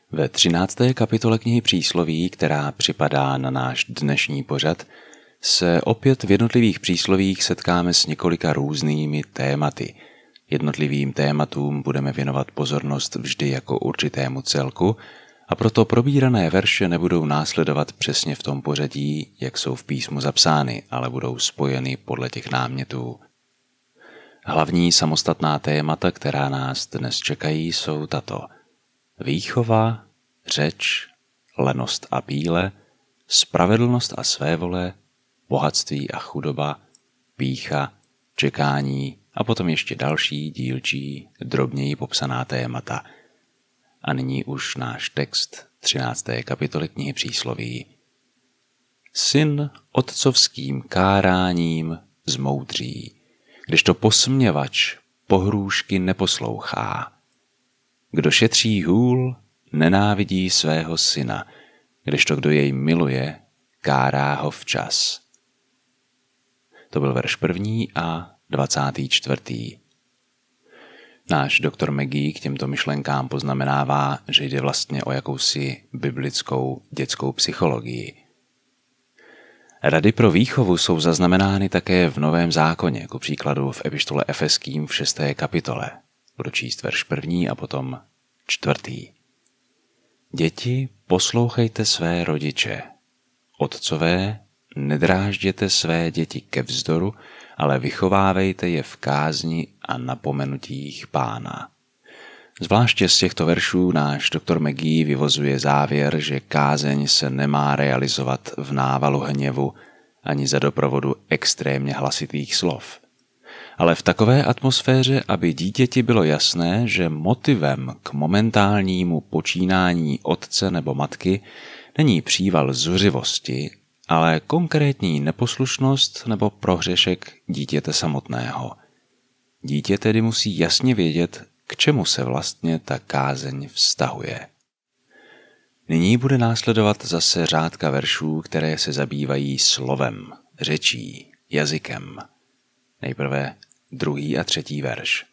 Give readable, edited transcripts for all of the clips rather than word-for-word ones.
Ve 13. kapitole knihy Přísloví, která připadá na náš dnešní pořad, se opět v jednotlivých příslovích setkáme s několika různými tématy. Jednotlivým tématům budeme věnovat pozornost vždy jako určitému celku, a proto probírané verše nebudou následovat přesně v tom pořadí, jak jsou v písmu zapsány, ale budou spojeny podle těch námětů. Hlavní samostatná témata, která nás dnes čekají, jsou tato: výchova, řeč, lenost a píle, spravedlnost a svévole, bohatství a chudoba, pýcha, čekání a potom ještě další dílčí, drobněji popsaná témata. A nyní už náš text 13. kapitoly knihy Přísloví. Syn otcovským káráním zmoudří, kdežto posměvač pohrůžky neposlouchá. Kdo šetří hůl, nenávidí svého syna, kdežto kdo jej miluje, kárá ho včas. To byl verš 1. a 24. Náš doktor Maggie k těmto myšlenkám poznamenává, že jde vlastně o jakousi biblickou dětskou psychologii. Rady pro výchovu jsou zaznamenány také v Novém zákoně, ku příkladu v epištole Efeským v 6. kapitole. Budu číst verš 1. a potom 4. Děti, poslouchejte své rodiče. Otcové, nedrážděte své děti ke vzdoru, ale vychovávejte je v kázni a napomenutích Pána. Zvláště z těchto veršů náš doktor Maggie vyvozuje závěr, že kázeň se nemá realizovat v návalu hněvu ani za doprovodu extrémně hlasitých slov. Ale v takové atmosféře, aby dítěti bylo jasné, že motivem k momentálnímu počínání otce nebo matky není příval zuřivosti, ale konkrétní neposlušnost nebo prohřešek dítěte samotného. Dítě tedy musí jasně vědět, k čemu se vlastně ta kázeň vztahuje. Nyní bude následovat zase řádka veršů, které se zabývají slovem, řečí, jazykem. Nejprve 2. a 3. verš.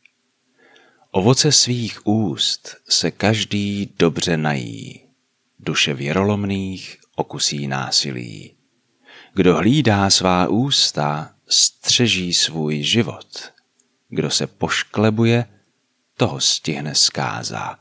Ovoce svých úst se každý dobře nají, duše věrolomných okusí násilí. Kdo hlídá svá ústa, střeží svůj život. Kdo se pošklebuje, toho stihne zkáza.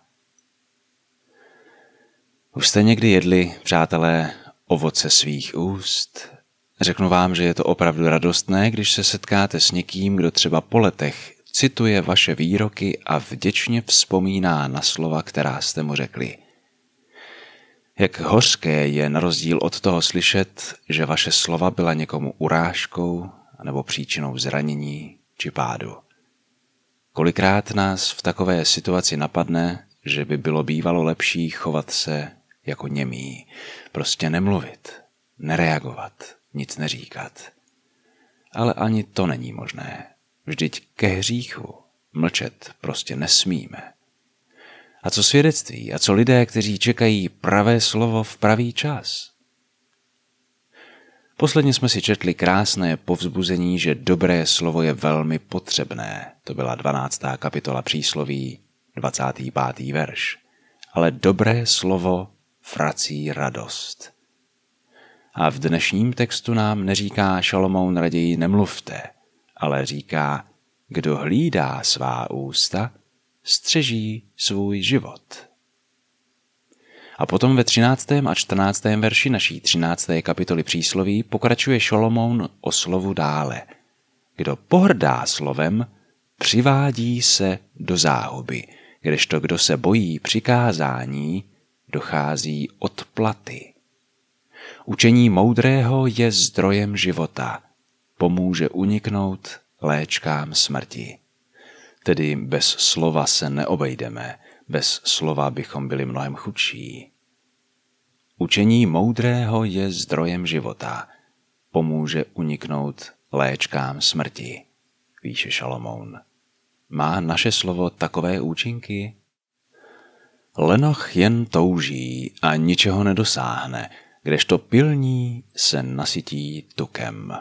Už jste někdy jedli, přátelé, ovoce svých úst? Řeknu vám, že je to opravdu radostné, když se setkáte s někým, kdo třeba po letech cituje vaše výroky a vděčně vzpomíná na slova, která jste mu řekli. Jak hořké je na rozdíl od toho slyšet, že vaše slova byla někomu urážkou nebo příčinou zranění či pádu. Kolikrát nás v takové situaci napadne, že by bylo bývalo lepší chovat se jako němí, prostě nemluvit, nereagovat, nic neříkat. Ale ani to není možné. Vždyť ke hříchu mlčet prostě nesmíme. A co svědectví? A co lidé, kteří čekají pravé slovo v pravý čas? Posledně jsme si četli krásné povzbuzení, že dobré slovo je velmi potřebné. To byla 12. kapitola Přísloví, 25. verš. Ale dobré slovo vrací radost. A v dnešním textu nám neříká Šalomoun raději nemluvte, ale říká, kdo hlídá svá ústa, střeží svůj život. A potom ve 13. a 14. verši naší 13. kapitoly Přísloví pokračuje Šalomoun o slovu dále. Kdo pohrdá slovem, přivádí se do záhuby, kdežto kdo se bojí přikázání, dochází odplaty. Učení moudrého je zdrojem života, pomůže uniknout léčkám smrti. Tedy bez slova se neobejdeme, bez slova bychom byli mnohem chudší. Učení moudrého je zdrojem života, pomůže uniknout léčkám smrti, píše Šalomoun. Má naše slovo takové účinky? Lenoch jen touží a ničeho nedosáhne, kdežto pilní se nasytí tukem.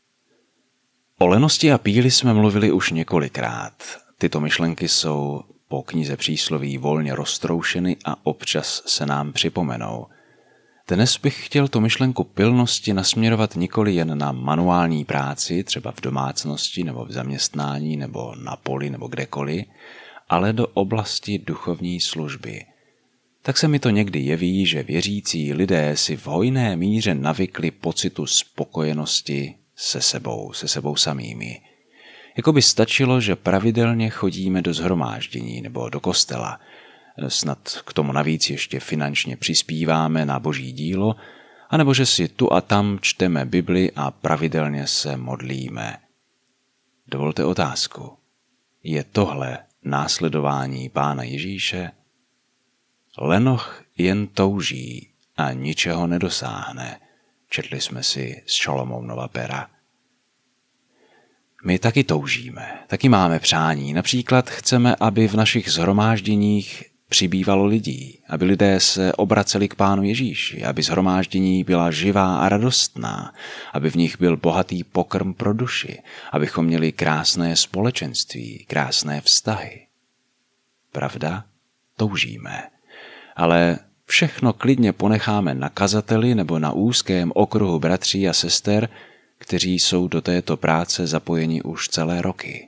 O lenosti a píli jsme mluvili už několikrát. Tyto myšlenky jsou po knize Přísloví volně roztroušeny a občas se nám připomenou. Dnes bych chtěl tu myšlenku pilnosti nasměrovat nikoli jen na manuální práci, třeba v domácnosti nebo v zaměstnání nebo na poli nebo kdekoliv, ale do oblasti duchovní služby. Tak se mi to někdy jeví, že věřící lidé si v hojné míře navykli pocitu spokojenosti se sebou samými. Jako by stačilo, že pravidelně chodíme do shromáždění nebo do kostela, snad k tomu navíc ještě finančně přispíváme na boží dílo, anebo že si tu a tam čteme Bibli a pravidelně se modlíme. Dovolte otázku. Je tohle následování Pána Ježíše? Lenoch jen touží a ničeho nedosáhne, četli jsme si z Šalomounova pera. My taky toužíme, taky máme přání. Například chceme, aby v našich shromážděních přibývalo lidí, aby lidé se obraceli k Pánu Ježíši, aby shromáždění byla živá a radostná, aby v nich byl bohatý pokrm pro duši, abychom měli krásné společenství, krásné vztahy. Pravda? Toužíme. Ale všechno klidně ponecháme na kazateli nebo na úzkém okruhu bratří a sester, kteří jsou do této práce zapojeni už celé roky.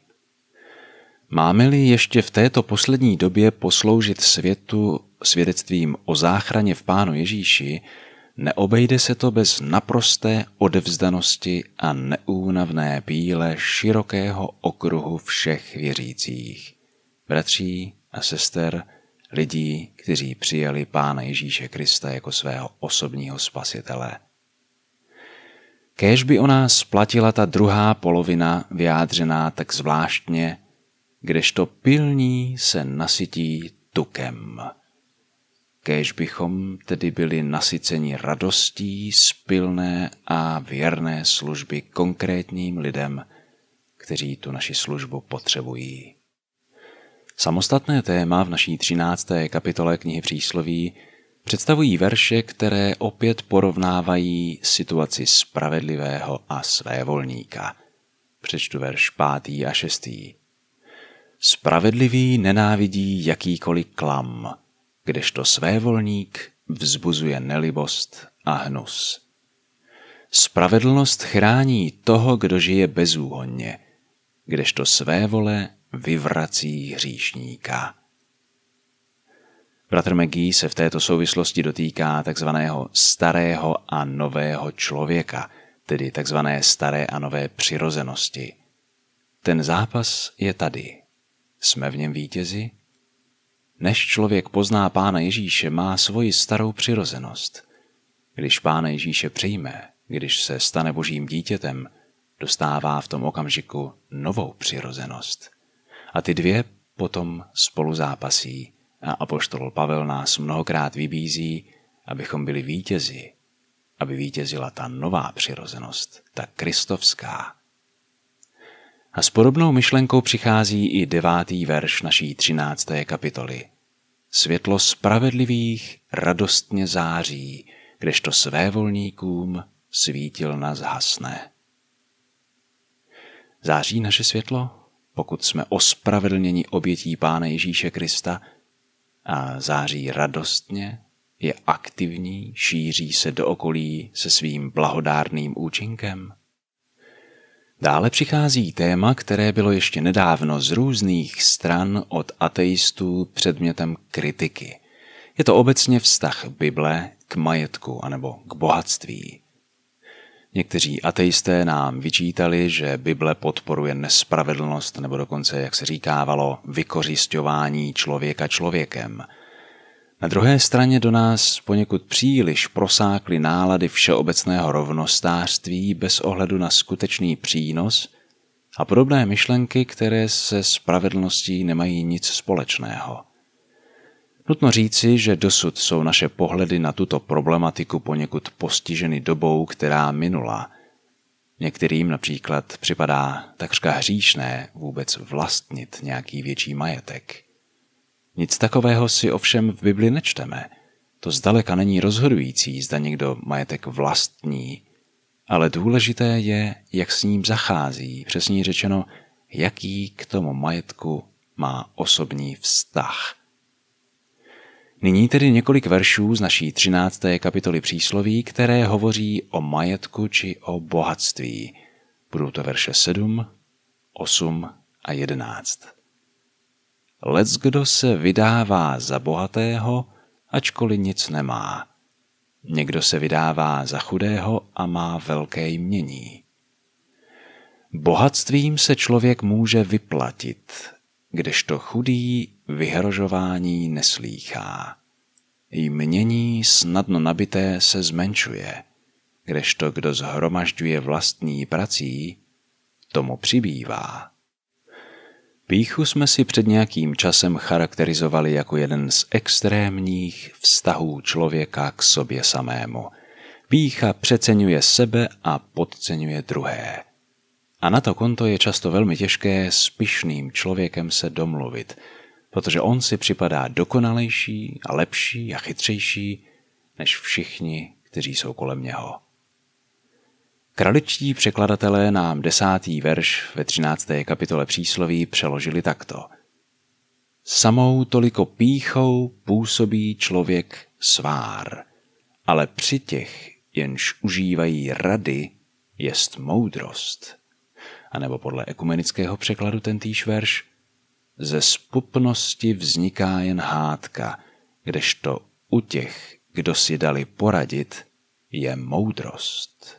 Máme-li ještě v této poslední době posloužit světu svědectvím o záchraně v Pánu Ježíši, neobejde se to bez naprosté odevzdanosti a neúnavné píle širokého okruhu všech věřících, bratří a sester, lidí, kteří přijali Pána Ježíše Krista jako svého osobního spasitele. Kéž by o nás platila ta druhá polovina vyjádřená tak zvláštně, kdežto pilní se nasytí tukem. Kéž bychom tedy byli nasyceni radostí z pilné a věrné služby konkrétním lidem, kteří tu naši službu potřebují. Samostatné téma v naší 13. kapitole knihy Přísloví představují verše, které opět porovnávají situaci spravedlivého a svévolníka. Přečtu verš 5. a 6. Spravedlivý nenávidí jakýkoliv klam, kdežto svévolník vzbuzuje nelibost a hnus. Spravedlnost chrání toho, kdo žije bezúhonně, kdežto svévole vyvrací hříšníka. Bratr McGee se v této souvislosti dotýká takzvaného starého a nového člověka, tedy takzvané staré a nové přirozenosti. Ten zápas je tady. Jsme v něm vítězi? Než člověk pozná Pána Ježíše, má svoji starou přirozenost. Když Pána Ježíše přijme, když se stane božím dítětem, dostává v tom okamžiku novou přirozenost. A ty dvě potom spolu zápasí. A apoštol Pavel nás mnohokrát vybízí, abychom byli vítězi, aby vítězila ta nová přirozenost, ta kristovská. A s podobnou myšlenkou přichází i 9. verš naší 13. kapitoly. Světlo spravedlivých radostně září, kdežto svévolníkům svítilna zhasne. Září naše světlo, pokud jsme ospravedlněni obětí Pána Ježíše Krista, a září radostně, je aktivní, šíří se do okolí se svým blahodárným účinkem. Dále přichází téma, které bylo ještě nedávno z různých stran od ateistů předmětem kritiky. Je to obecně vztah Bible k majetku anebo k bohatství. Někteří ateisté nám vyčítali, že Bible podporuje nespravedlnost nebo dokonce, jak se říkávalo, vykořisťování člověka člověkem. Na druhé straně do nás poněkud příliš prosákly nálady všeobecného rovnostářství bez ohledu na skutečný přínos a podobné myšlenky, které se spravedlností nemají nic společného. Nutno říci, že dosud jsou naše pohledy na tuto problematiku poněkud postiženy dobou, která minula. Některým například připadá takřka hříšné vůbec vlastnit nějaký větší majetek. Nic takového si ovšem v Bibli nečteme. To zdaleka není rozhodující, zda někdo majetek vlastní, ale důležité je, jak s ním zachází, přesně řečeno, jaký k tomu majetku má osobní vztah. Nyní tedy několik veršů z naší 13. kapitoly přísloví, které hovoří o majetku či o bohatství. Budou to verše 7, 8 a 11. Leckdo se vydává za bohatého, ačkoliv nic nemá. Někdo se vydává za chudého a má velké jmění. Bohatstvím se člověk může vyplatit, kdežto chudý vyhrožování neslýchá. Jmění snadno nabité se zmenšuje, kdežto kdo shromažďuje vlastní prací, tomu přibývá. Pýchu jsme si před nějakým časem charakterizovali jako jeden z extrémních vztahů člověka k sobě samému. Pýcha přeceňuje sebe a podceňuje druhé. A na to konto je často velmi těžké s pyšným člověkem se domluvit, protože on si připadá dokonalejší a lepší a chytřejší než všichni, kteří jsou kolem něho. Kraličtí překladatelé nám 10. verš ve 13. kapitole přísloví přeložili takto. Samou toliko pýchou působí člověk svár, ale při těch, jenž užívají rady, jest moudrost. A nebo podle ekumenického překladu tentýž verš, ze zpupnosti vzniká jen hádka, kdežto u těch, kdo si dali poradit, je moudrost.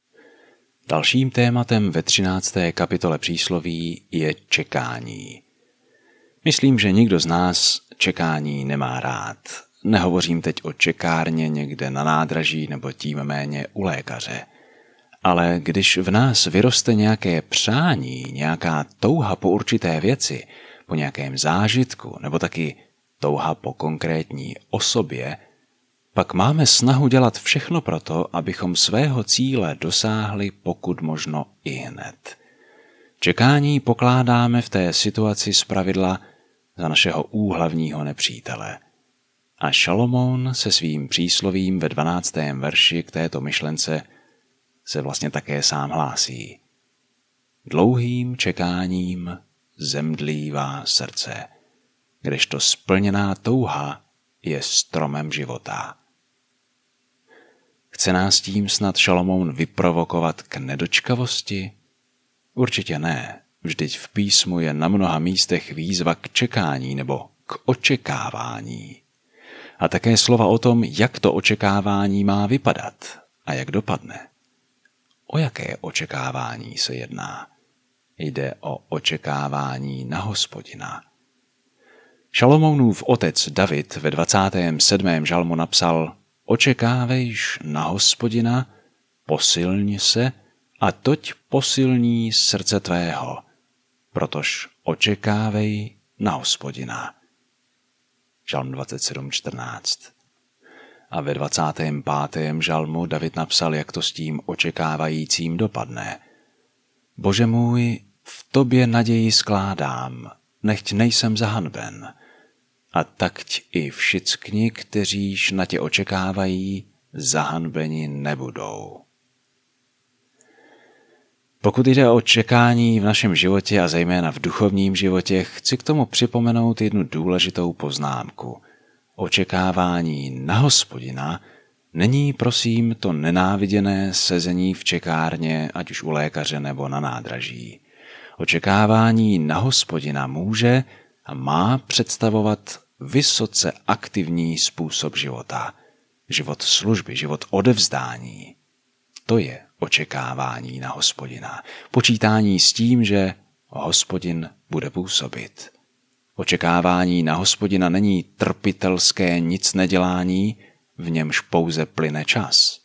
Dalším tématem ve 13. kapitole přísloví je čekání. Myslím, že nikdo z nás čekání nemá rád. Nehovořím teď o čekárně někde na nádraží nebo tím méně u lékaře. Ale když v nás vyroste nějaké přání, nějaká touha po určité věci, po nějakém zážitku nebo taky touha po konkrétní osobě, pak máme snahu dělat všechno proto, abychom svého cíle dosáhli pokud možno ihned. Čekání pokládáme v té situaci zpravidla za našeho úhlavního nepřítele. A Šalomoun se svým příslovím ve 12. verši k této myšlence se vlastně také sám hlásí. Dlouhým čekáním zemdlívá srdce, kdežto splněná touha je stromem života. Chce nás tím snad Šalomoun vyprovokovat k nedočkavosti? Určitě ne, vždyť v písmu je na mnoha místech výzva k čekání nebo k očekávání. A také slova o tom, jak to očekávání má vypadat a jak dopadne. O jaké očekávání se jedná? Jde o očekávání na Hospodina. Šalomounův otec David ve 27. žalmu napsal: Očekávejš na Hospodina, posilň se a toť posilní srdce tvého, protož očekávej na Hospodina. Žalm 27:14. A ve 25. žalmu David napsal, jak to s tím očekávajícím dopadne. Bože můj, v tobě naději skládám, nechť nejsem zahanben. A takť i všichni, kteříž na tě očekávají, zahanbeni nebudou. Pokud jde o čekání v našem životě a zejména v duchovním životě, chci k tomu připomenout jednu důležitou poznámku. Očekávání na Hospodina není prosím to nenáviděné sezení v čekárně, ať už u lékaře nebo na nádraží. Očekávání na Hospodina může a má představovat vysoce aktivní způsob života. Život služby, život odevzdání. To je očekávání na Hospodina. Počítání s tím, že Hospodin bude působit. Očekávání na Hospodina není trpitelské nicnedělání, v němž pouze plyne čas.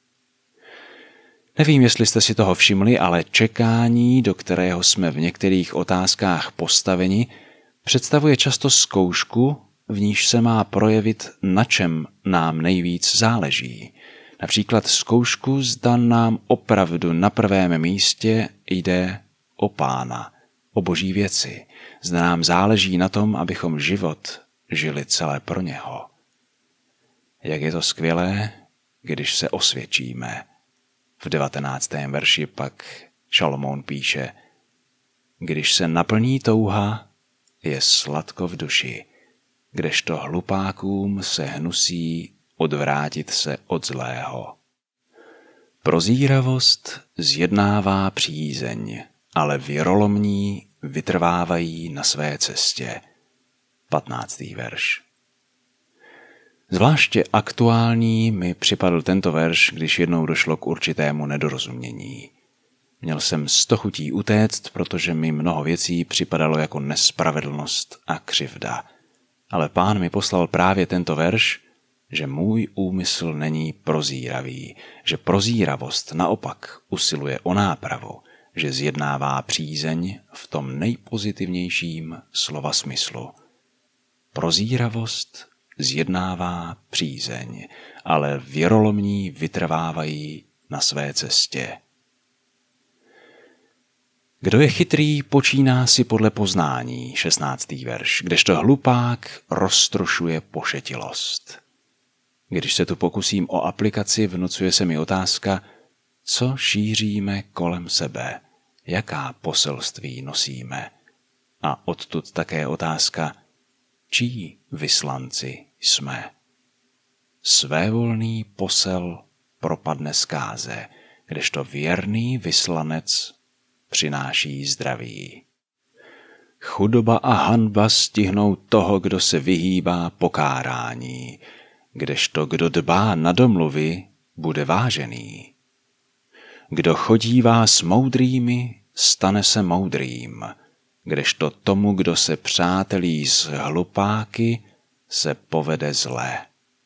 Nevím, jestli jste si toho všimli, ale čekání, do kterého jsme v některých otázkách postaveni, představuje často zkoušku, v níž se má projevit, na čem nám nejvíc záleží. Například zkoušku, zda nám opravdu na prvém místě jde o Pána, o boží věci. Zda nám záleží na tom, abychom život žili celé pro něho. Jak je to skvělé, když se osvědčíme. V 19. verši pak Šalomoun píše: Když se naplní touha, je sladko v duši, kdežto hlupákům se hnusí odvrátit se od zlého. Prozíravost zjednává přízeň, ale věrolomní vytrvávají na své cestě. 15. verš. Zvláště aktuální mi připadl tento verš, když jednou došlo k určitému nedorozumění. Měl jsem 100 chutí utéct, protože mi mnoho věcí připadalo jako nespravedlnost a křivda. Ale Pán mi poslal právě tento verš, že můj úmysl není prozíravý, že prozíravost naopak usiluje o nápravu, že zjednává přízeň v tom nejpozitivnějším slova smyslu. Prozíravost zjednává přízeň, ale věrolomní vytrvávají na své cestě. Kdo je chytrý, počíná si podle poznání, 16. verš, kdežto hlupák roztrušuje pošetilost. Když se tu pokusím o aplikaci, vnucuje se mi otázka, co šíříme kolem sebe, jaká poselství nosíme. A odtud také otázka, čí vyslanci jsme. Svévolný posel propadne zkáze, kdežto věrný vyslanec přináší zdraví. Chudoba a hanba stihnou toho, kdo se vyhýbá pokárání, kdežto kdo dbá na domluvy, bude vážený. Kdo chodívá s moudrými, stane se moudrým, kdežto tomu, kdo se přátelí s hlupáky, se povede zlé.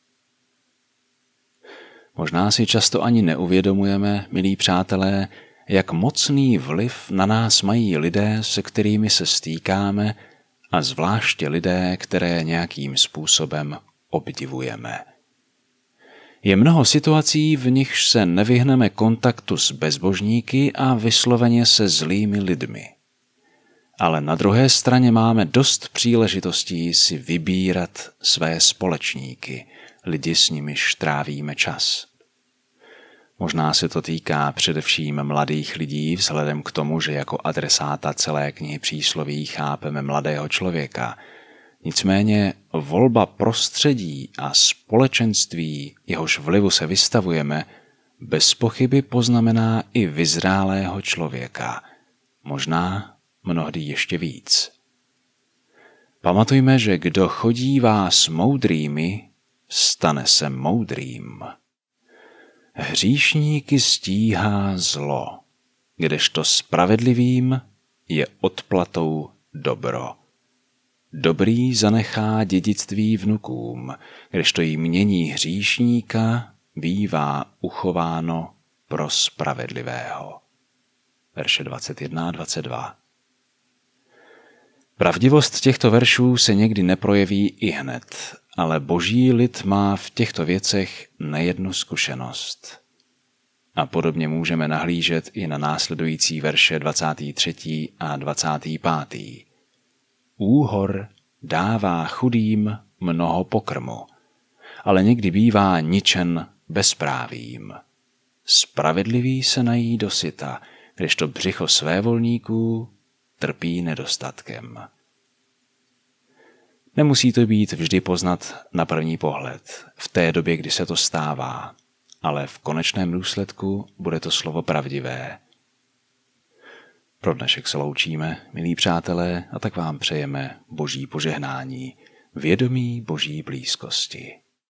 Možná si často ani neuvědomujeme, milí přátelé, jak mocný vliv na nás mají lidé, se kterými se stýkáme, a zvláště lidé, které nějakým způsobem obdivujeme. Je mnoho situací, v nichž se nevyhneme kontaktu s bezbožníky a vysloveně se zlými lidmi. Ale na druhé straně máme dost příležitostí si vybírat své společníky, lidi, s nimiž trávíme čas. Možná se to týká především mladých lidí vzhledem k tomu, že jako adresáta celé knihy přísloví chápeme mladého člověka. Nicméně volba prostředí a společenství, jehož vlivu se vystavujeme, bez pochyby poznamená i vyzrálého člověka. Možná mnohdy ještě víc. Pamatujme, že kdo chodívá s moudrými, stane se moudrým. Hříšníky stíhá zlo, kdežto spravedlivým je odplatou dobro. Dobrý zanechá dědictví vnukům, kdežto jmění hříšníka bývá uchováno pro spravedlivého. Verše 21 a 22. Pravdivost těchto veršů se někdy neprojeví ihned, ale boží lid má v těchto věcech nejednu zkušenost. A podobně můžeme nahlížet i na následující verše 23. a 25. Úhor dává chudým mnoho pokrmu, ale někdy bývá ničen bezprávím. Spravedlivý se nají dosyta, kdežto břicho svévolníků trpí nedostatkem. Nemusí to být vždy poznat na první pohled, v té době, kdy se to stává, ale v konečném důsledku bude to slovo pravdivé. Pro dnešek se loučíme, milí přátelé, a tak vám přejeme boží požehnání, vědomí boží blízkosti.